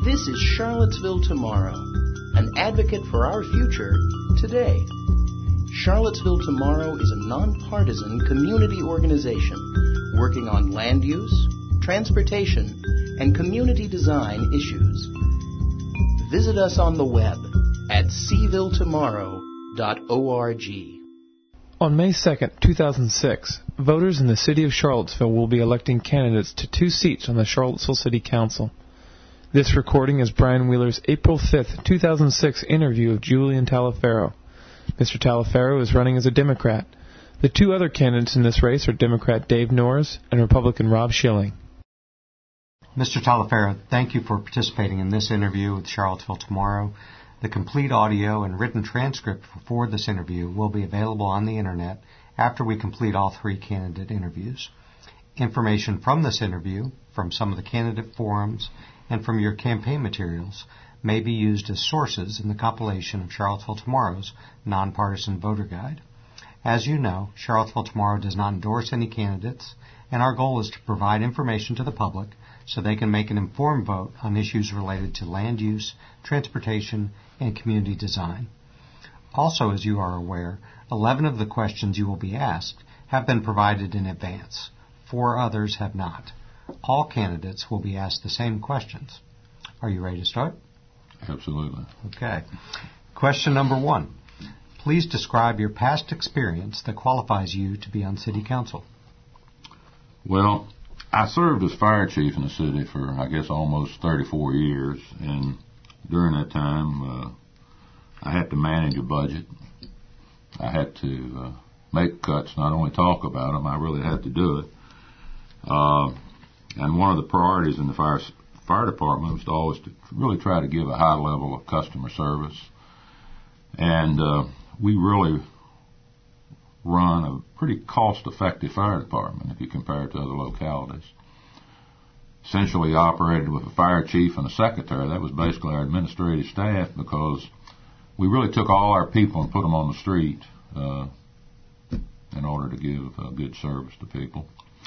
This is Charlottesville Tomorrow, an advocate for our future today. Charlottesville Tomorrow is a nonpartisan community organization working on land use, transportation, and community design issues. Visit us on the web at cvilletomorrow.org. On May 2, 2006, voters in the city of Charlottesville will be electing candidates to 2 seats on the Charlottesville City Council. This recording is Brian Wheeler's April 5, 2006 interview of Julian Taliaferro. Mr. Taliaferro is running as a Democrat. The 2 other candidates in this race are Democrat Dave Norris and Republican Rob Schilling. Mr. Taliaferro, thank you for participating in this interview with Charlottesville Tomorrow. The complete audio and written transcript for this interview will be available on the Internet after we complete all 3 candidate interviews. Information from this interview, from some of the candidate forums, and from your campaign materials may be used as sources in the compilation of Charlottesville Tomorrow's Nonpartisan Voter Guide. As you know, Charlottesville Tomorrow does not endorse any candidates, and our goal is to provide information to the public so they can make an informed vote on issues related to land use, transportation, and community design. Also, as you are aware, 11 of the questions you will be asked have been provided in advance. 4 others have not. All candidates will be asked the same questions. Are you ready to start? Absolutely. Okay. Question number 1. Please describe your past experience that qualifies you to be on City Council. Well, I served as fire chief in the city for, I guess, almost 34 years, and during that time, I had to manage a budget. I had to make cuts, not only talk about them, I really had to do it. And one of the priorities in the fire department was to always to really try to give a high level of customer service. And we really run a pretty cost-effective fire department if you compare it to other localities. Essentially operated with a fire chief and a secretary. That was basically our administrative staff, because we really took all our people and put them on the street in order to give good service to people.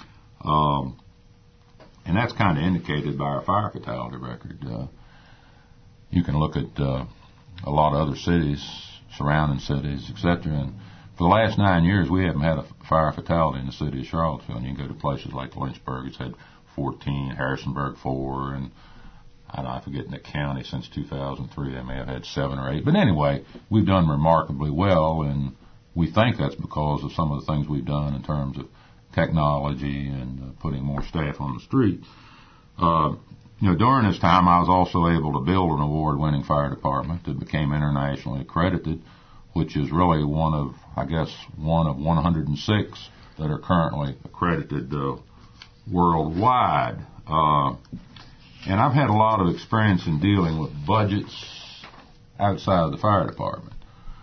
And that's kind of indicated by our fire fatality record. You can look at a lot of other cities, surrounding cities, etc., and for the last 9 years, we haven't had a fire fatality in the city of Charlottesville. And you can go to places like Lynchburg, it's had 14, Harrisonburg 4, and I forget in the county since 2003 they may have had 7 or 8. But anyway, we've done remarkably well, and we think that's because of some of the things we've done in terms of technology and putting more staff on the street. During this time, I was also able to build an award-winning fire department that became internationally accredited, which is really one of 106 that are currently accredited worldwide. And I've had a lot of experience in dealing with budgets outside of the fire department.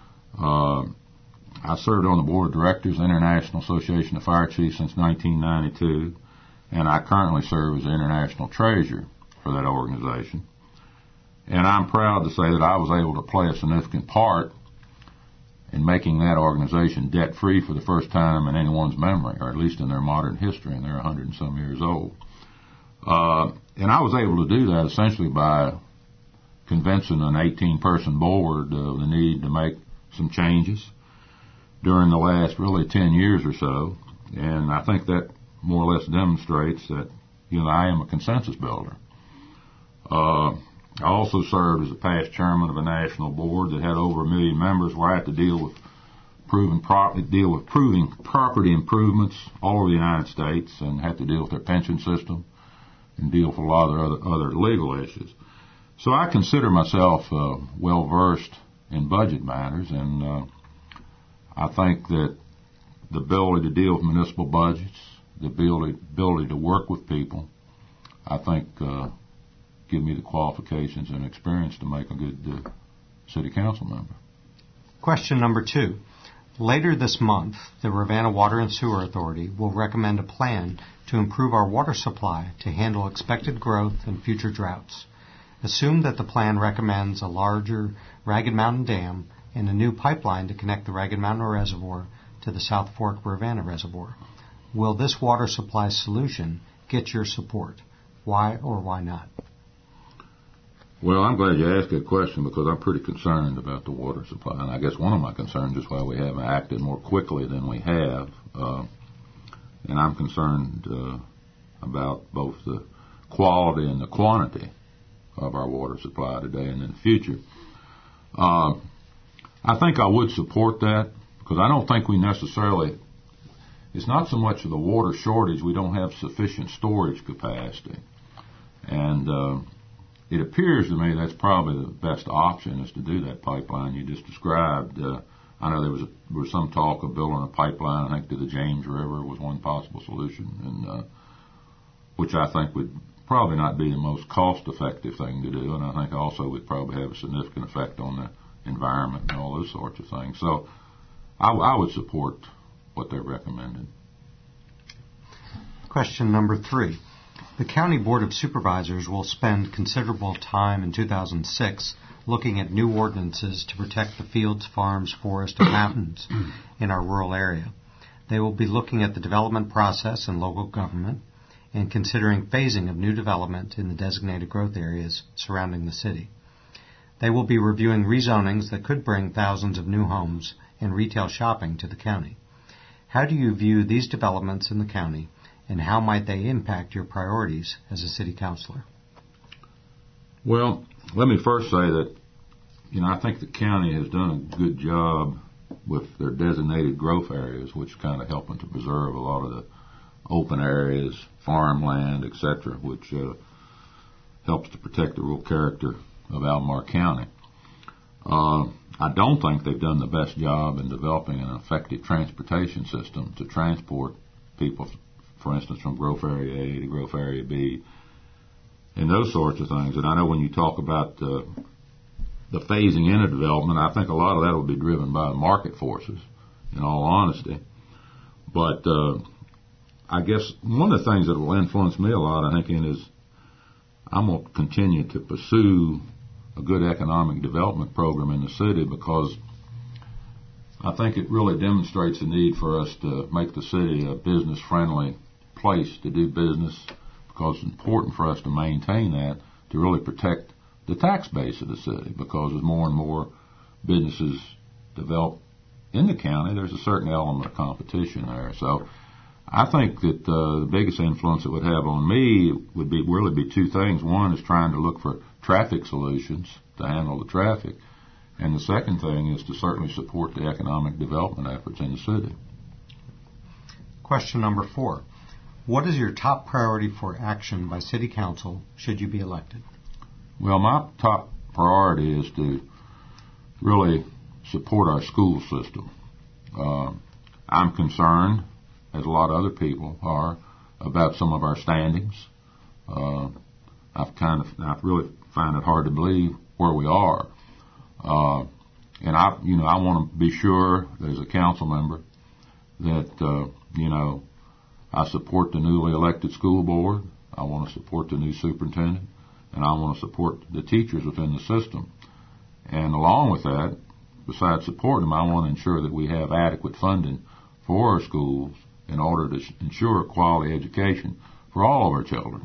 I served on the board of directors of the International Association of Fire Chiefs since 1992, and I currently serve as the international treasurer for that organization. And I'm proud to say that I was able to play a significant part in making that organization debt-free for the first time in anyone's memory, or at least in their modern history, and they're 100 and some years old. And I was able to do that essentially by convincing an 18-person board of the need to make some changes during the last really 10 years or so. And I think that more or less demonstrates that, I am a consensus builder. I also served as a past chairman of a national board that had over 1 million members, where I had to deal with proving property improvements all over the United States, and had to deal with their pension system and deal with a lot of other legal issues. So I consider myself well versed in budget matters, and I think that the ability to deal with municipal budgets, the ability to work with people, I think give me the qualifications and experience to make a good city council member. Question number 2. Later this month, the Ravenna Water and Sewer Authority will recommend a plan to improve our water supply to handle expected growth and future droughts. Assume that the plan recommends a larger Ragged Mountain Dam and a new pipeline to connect the Ragged Mountain Reservoir to the South Fork Ravenna Reservoir. Will this water supply solution get your support? Why or why not? Well, I'm glad you asked that question because I'm pretty concerned about the water supply. And I guess one of my concerns is why we haven't acted more quickly than we have. And I'm concerned about both the quality and the quantity of our water supply today and in the future. I think I would support that because I don't think we necessarily, it's not so much of the water shortage, we don't have sufficient storage capacity. And it appears to me that's probably the best option is to do that pipeline you just described. I know there was some talk of building a pipeline, I think, to the James River was one possible solution, and which I think would probably not be the most cost-effective thing to do, and I think also would probably have a significant effect on the environment and all those sorts of things. So I would support what they're recommending. Question number 3. The County Board of Supervisors will spend considerable time in 2006 looking at new ordinances to protect the fields, farms, forests, and mountains in our rural area. They will be looking at the development process in local government and considering phasing of new development in the designated growth areas surrounding the city. They will be reviewing rezonings that could bring thousands of new homes and retail shopping to the county. How do you view these developments in the county, and how might they impact your priorities as a city councilor? Well, let me first say that, I think the county has done a good job with their designated growth areas, which kind of helping to preserve a lot of the open areas, farmland, etc., which helps to protect the rural character of Albemarle County. I don't think they've done the best job in developing an effective transportation system to transport people, for instance, from growth area A to growth area B, and those sorts of things. And I know when you talk about the phasing in of development, I think a lot of that will be driven by market forces, in all honesty. But I guess one of the things that will influence me a lot, I think, is I'm going to continue to pursue a good economic development program in the city because I think it really demonstrates the need for us to make the city a business-friendly place to do business, because it's important for us to maintain that to really protect the tax base of the city, because as more and more businesses develop in the county, there's a certain element of competition there. So I think that the biggest influence it would have on me would really be two things. One is trying to look for traffic solutions to handle the traffic, and the second thing is to certainly support the economic development efforts in the city. Question number 4. What is your top priority for action by City Council should you be elected? Well, my top priority is to really support our school system. I'm concerned, as a lot of other people are, about some of our standings. I really find it hard to believe where we are. And I want to be sure that as a council member that, I support the newly elected school board. I want to support the new superintendent, and I want to support the teachers within the system. And along with that, besides supporting them, I want to ensure that we have adequate funding for our schools in order to ensure a quality education for all of our children.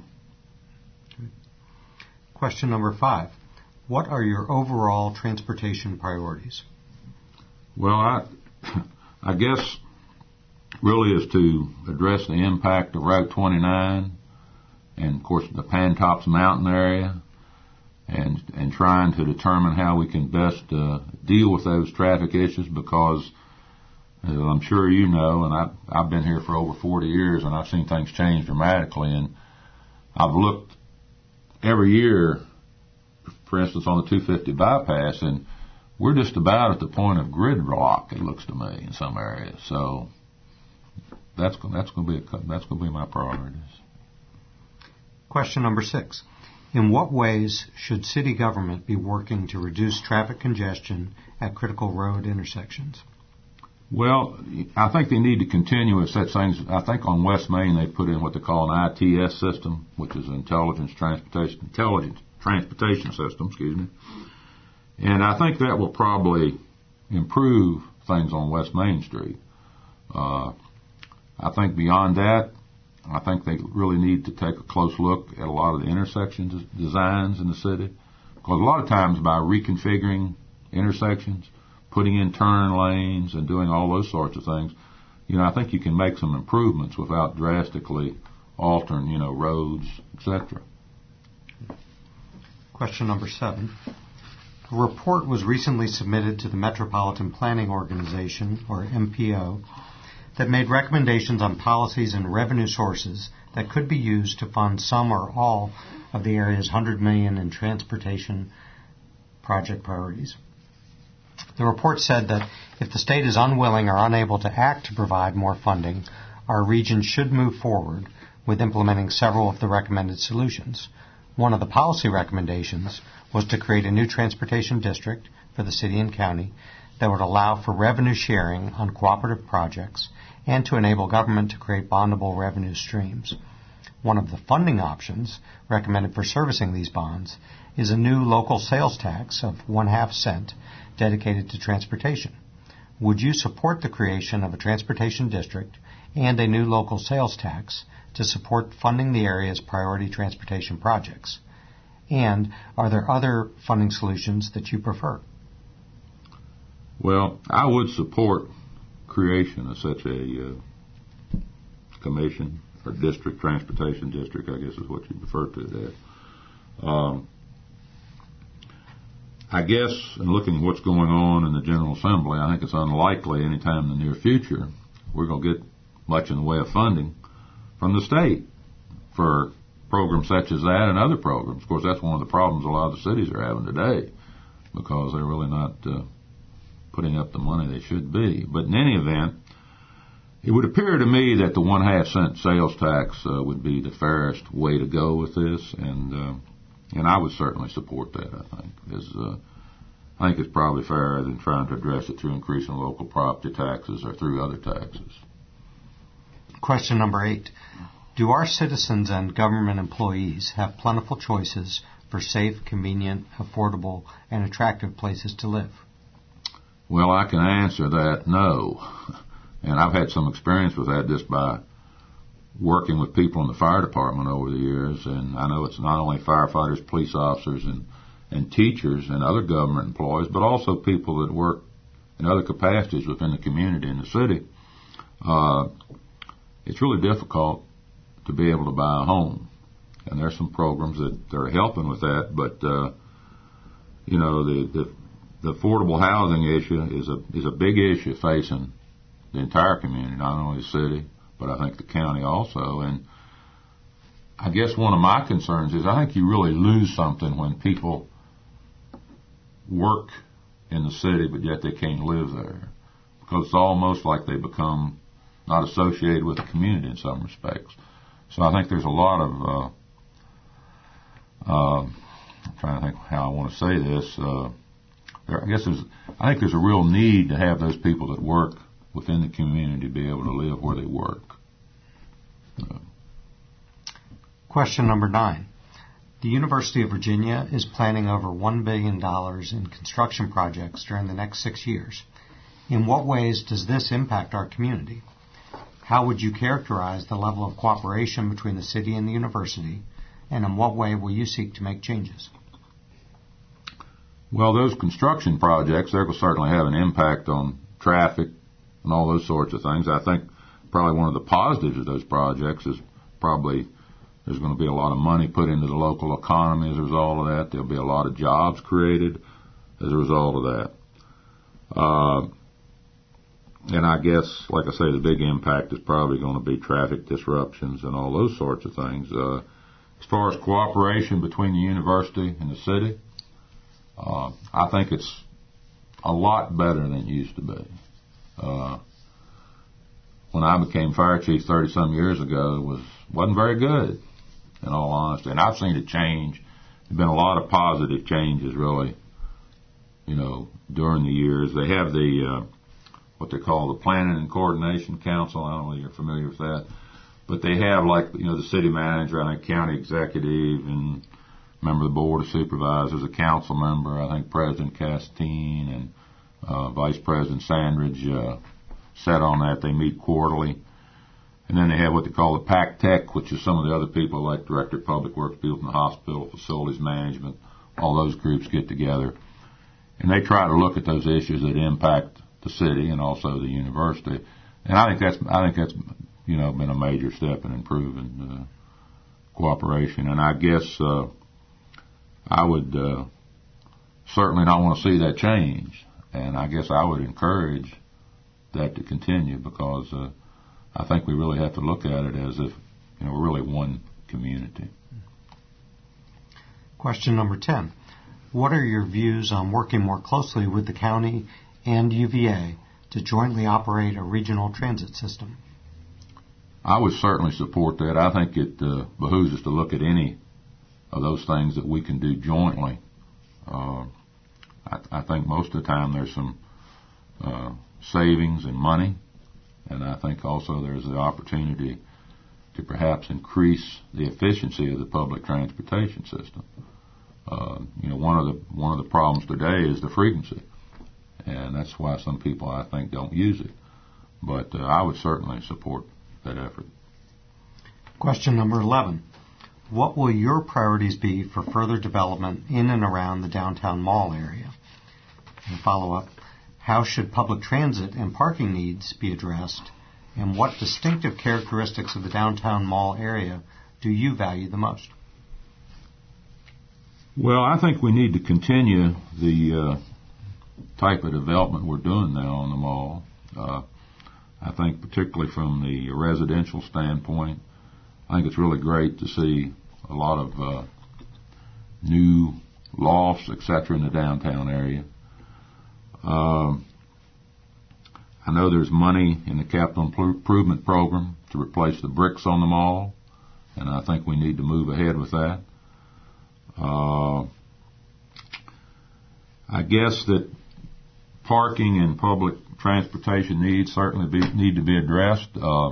Question number 5. What are your overall transportation priorities? Well, I guess really is to address the impact of Route 29 and, of course, the Pantops Mountain area, and trying to determine how we can best deal with those traffic issues, because as I'm sure you know, and I've been here for over 40 years, and I've seen things change dramatically, and I've looked every year, for instance, on the 250 bypass, and we're just about at the point of gridlock, it looks to me, in some areas. So that's going to be my priorities. Question number 6. In what ways should city government be working to reduce traffic congestion at critical road intersections? Well, I think they need to continue with such things. I think on West Main they put in what they call an ITS system, which is Intelligent Transportation System, And I think that will probably improve things on West Main Street. I think beyond that, I think they really need to take a close look at a lot of the intersection designs in the city, Because a lot of times by reconfiguring intersections, putting in turn lanes and doing all those sorts of things, I think you can make some improvements without drastically altering, roads, etc. Question number 7. A report was recently submitted to the Metropolitan Planning Organization, or MPO, that made recommendations on policies and revenue sources that could be used to fund some or all of the area's $100 million in transportation project priorities. The report said that if the state is unwilling or unable to act to provide more funding, our region should move forward with implementing several of the recommended solutions. One of the policy recommendations was to create a new transportation district for the city and county that would allow for revenue sharing on cooperative projects and to enable government to create bondable revenue streams. One of the funding options recommended for servicing these bonds is a new local sales tax of 1/2 cent dedicated to transportation. Would you support the creation of a transportation district and a new local sales tax to support funding the area's priority transportation projects? And are there other funding solutions that you prefer? Well, I would support creation of such a commission or district, transportation district, I guess is what you refer to it as. I guess, in looking at what's going on in the General Assembly, I think it's unlikely anytime in the near future we're going to get much in the way of funding from the state for programs such as that and other programs. Of course, that's one of the problems a lot of the cities are having today because they're really not putting up the money they should be. But in any event, it would appear to me that the 1/2 cent sales tax would be the fairest way to go with this, and I would certainly support that, I think. I think it's probably fairer than trying to address it through increasing local property taxes or through other taxes. Question number 8. Do our citizens and government employees have plentiful choices for safe, convenient, affordable, and attractive places to live? Well, I can answer that no. And I've had some experience with that just by working with people in the fire department over the years, and I know it's not only firefighters, police officers, and teachers and other government employees, but also people that work in other capacities within the community in the city. It's really difficult to be able to buy a home, and there's some programs that are helping with that, but the affordable housing issue is a big issue facing the entire community, not only the city, but I think the county also. And I guess one of my concerns is I think you really lose something when people work in the city, but yet they can't live there, because it's almost like they become not associated with the community in some respects. So I think there's a lot of, I'm trying to think how I want to say this, I think there's a real need to have those people that work within the community be able to live where they work. Question number 9. The University of Virginia is planning over $1 billion in construction projects during the next 6 years. In what ways does this impact our community? How would you characterize the level of cooperation between the city and the university, and in what way will you seek to make changes? Well, those construction projects, they will certainly have an impact on traffic and all those sorts of things. I think probably one of the positives of those projects is probably there's going to be a lot of money put into the local economy as a result of that. There'll be a lot of jobs created as a result of that. And I guess, like I say, the big impact is probably going to be traffic disruptions and all those sorts of things. As far as cooperation between the university and the city, I think it's a lot better than it used to be. When I became fire chief 30-some years ago, it wasn't very good, in all honesty. And I've seen it change. There's been a lot of positive changes, really, during the years. They have what they call the Planning and Coordination Council. I don't know if you're familiar with that. But they have, the city manager, I think county executive, and member of the board of supervisors, a council member, I think President Castine and Vice President Sandridge sat on that. They meet quarterly. And then they have what they call the PAC Tech, which is some of the other people like Director of Public Works, people from the hospital, facilities management, all those groups get together, and they try to look at those issues that impact the city and also the university. And I think that's been a major step in improving cooperation. And I guess I would certainly not want to see that change. And I guess I would encourage that to continue, because I think we really have to look at it as if we're really one community. Question number 10. What are your views on working more closely with the county and UVA to jointly operate a regional transit system? I would certainly support that. I think it behooves us to look at any of those things that we can do jointly. I think most of the time there's some savings in money, and I think also there's the opportunity to perhaps increase the efficiency of the public transportation system. One of the problems today is the frequency, and that's why some people, I think, don't use it. But I would certainly support that effort. Question number 11. What will your priorities be for further development in and around the downtown mall area? And follow-up, how should public transit and parking needs be addressed, and what distinctive characteristics of the downtown mall area do you value the most? Well, I think we need to continue the type of development we're doing now on the mall. I think particularly from the residential standpoint, I think it's really great to see a lot of new lofts, etc., in the downtown area. I know there's money in the capital improvement program to replace the bricks on the mall, and I think we need to move ahead with that. I guess that parking and public transportation needs certainly need to be addressed.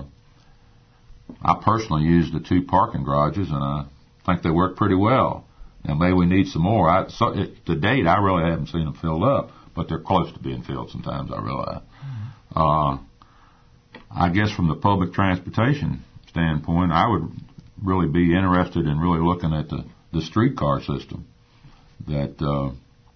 I personally use the 2 parking garages, and I think they work pretty well. Now, maybe we need some more. To date, I really haven't seen them filled up, but they're close to being filled sometimes, I realize. I guess from the public transportation standpoint, I would really be interested in really looking at the streetcar system that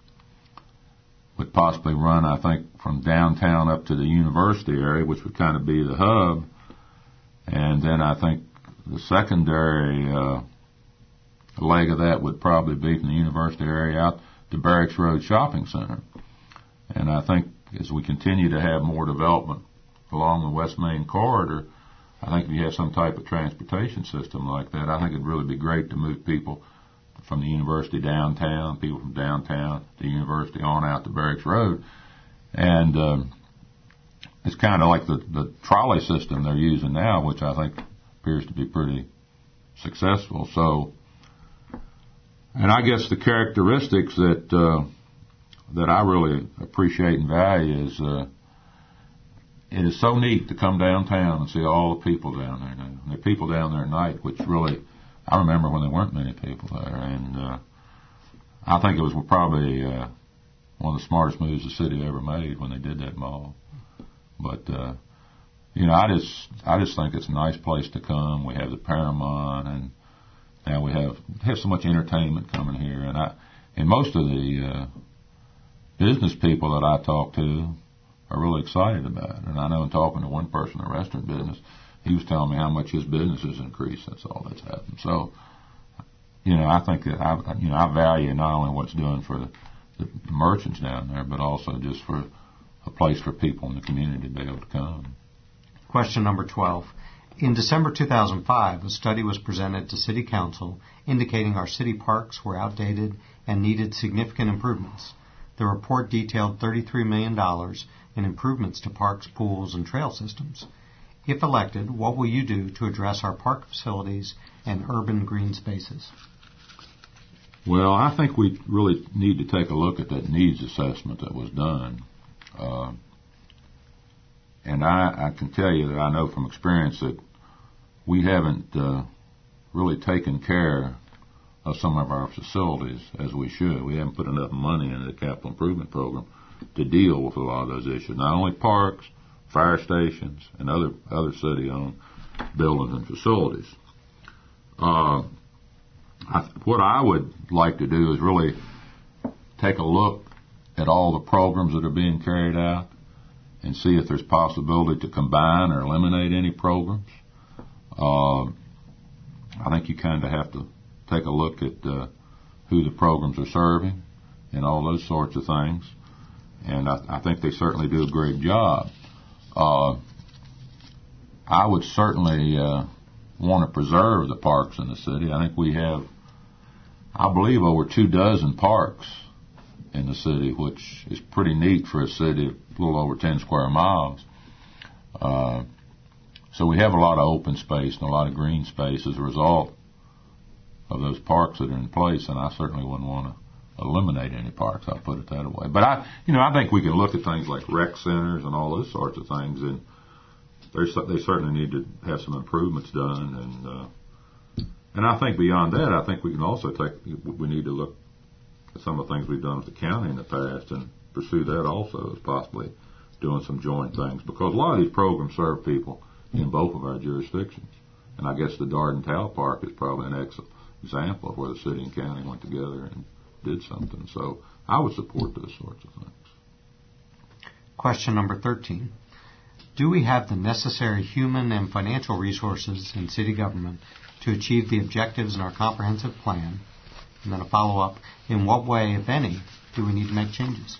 would possibly run, I think, from downtown up to the university area, which would kind of be the hub. And then I think the secondary leg of that would probably be from the university area out to Barracks Road Shopping Center. And I think as we continue to have more development along the West Main corridor, I think if you have some type of transportation system like that, I think it'd really be great to move people from the university downtown, people from downtown to the university on out to Barracks Road. And it's kind of like the trolley system they're using now, which I think appears to be pretty successful. So, and I guess the characteristics that I really appreciate and value is it is so neat to come downtown and see all the people down there now. And there are people down there at night, which really, I remember when there weren't many people there. And I think it was probably one of the smartest moves the city ever made when they did that mall. But I just think it's a nice place to come. We have the Paramount, and now we have so much entertainment coming here. And most of the business people that I talk to are really excited about it. And I know in talking to one person in the restaurant business, he was telling me how much his business has increased since all that's happened. So, I think that I value not only what's doing for the merchants down there, but also just for a place for people in the community to be able to come. Question number 12. In December 2005, a study was presented to City Council indicating our city parks were outdated and needed significant improvements. The report detailed $33 million in improvements to parks, pools, and trail systems. If elected, what will you do to address our park facilities and urban green spaces? Well, I think we really need to take a look at that needs assessment that was done. And I can tell you that I know from experience that we haven't really taken care of some of our facilities as we should. We haven't put enough money into the capital improvement program to deal with a lot of those issues. Not only parks, fire stations, and other city-owned buildings and facilities. What I would like to do is really take a look at all the programs that are being carried out and see if there's possibility to combine or eliminate any programs. I think you kind of have to take a look at who the programs are serving and all those sorts of things. And I think they certainly do a great job. I would certainly want to preserve the parks in the city. I think we have, I believe, over 24 parks in the city, which is pretty neat for a city of a little over 10 square miles. So we have a lot of open space and a lot of green space as a result of those parks that are in place, and I certainly wouldn't want to eliminate any parks. I'll put it that way. But I think we can look at things like rec centers and all those sorts of things, and they certainly need to have some improvements done. And I think beyond that, I think we can also we need to look at some of the things we've done with the county in the past and pursue that also as possibly doing some joint things, because a lot of these programs serve people in both of our jurisdictions. And I guess the Darden Towel Park is probably an excellent example of where the city and county went together and did something. So I would support those sorts of things. Question number 13. Do we have the necessary human and financial resources in city government to achieve the objectives in our comprehensive plan? And then a follow-up, in what way, if any, do we need to make changes?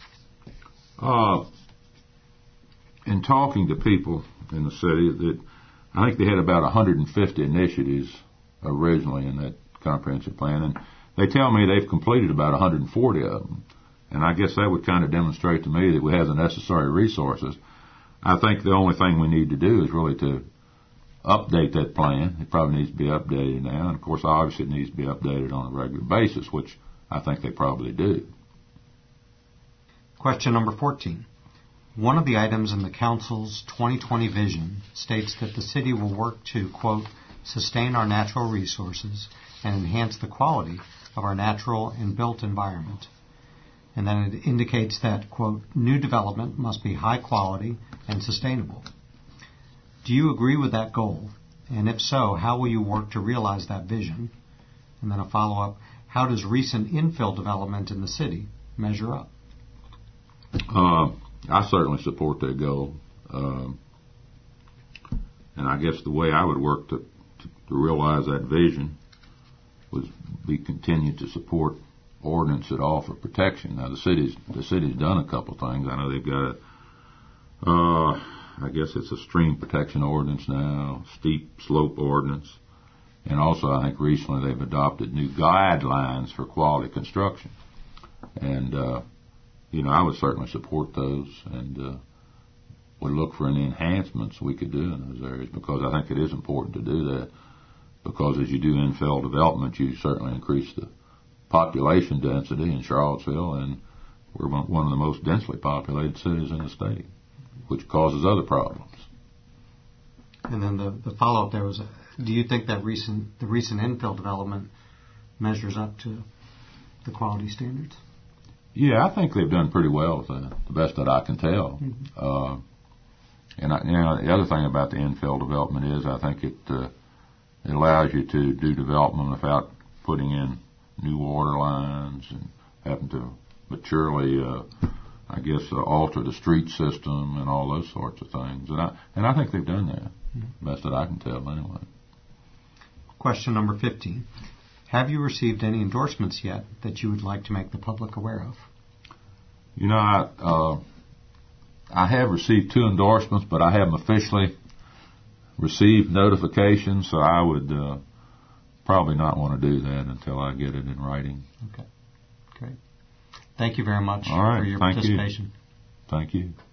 In talking to people in the city, I think they had about 150 initiatives originally in that comprehensive plan, and they tell me they've completed about 140 of them. And I guess that would kind of demonstrate to me that we have the necessary resources. I think the only thing we need to do is really to update that plan. It probably needs to be updated now, and of course, obviously, it needs to be updated on a regular basis, which I think they probably do. Question number 14. One of the items in the Council's 2020 vision states that the city will work to, quote, sustain our natural resources and enhance the quality of our natural and built environment. And then it indicates that, quote, new development must be high quality and sustainable. Do you agree with that goal? And if so, how will you work to realize that vision? And then a follow-up, how does recent infill development in the city measure up? I certainly support that goal. And I guess the way I would work to realize that vision would be continue to support ordinance that offer protection. Now, the city's done a couple things. I know they've got I guess it's a stream protection ordinance now, steep slope ordinance, and also I think recently they've adopted new guidelines for quality construction. And I would certainly support those and would look for any enhancements we could do in those areas, because I think it is important to do that, because as you do infill development, you certainly increase the population density in Charlottesville, and we're one of the most densely populated cities in the state, which causes other problems. And then the follow-up there was, do you think that the recent infill development measures up to the quality standards? Yeah, I think they've done pretty well with that, the best that I can tell. Mm-hmm. The other thing about the infill development is I think it allows you to do development without putting in new water lines and having to maturely, alter the street system and all those sorts of things. And I think they've done that, mm-hmm. Best that I can tell anyway. Question number 15. Have you received any endorsements yet that you would like to make the public aware of? I have received 2 endorsements, but I haven't officially received notification, so I would probably not want to do that until I get it in writing. Okay, great. Thank you very much for your participation. Thank you.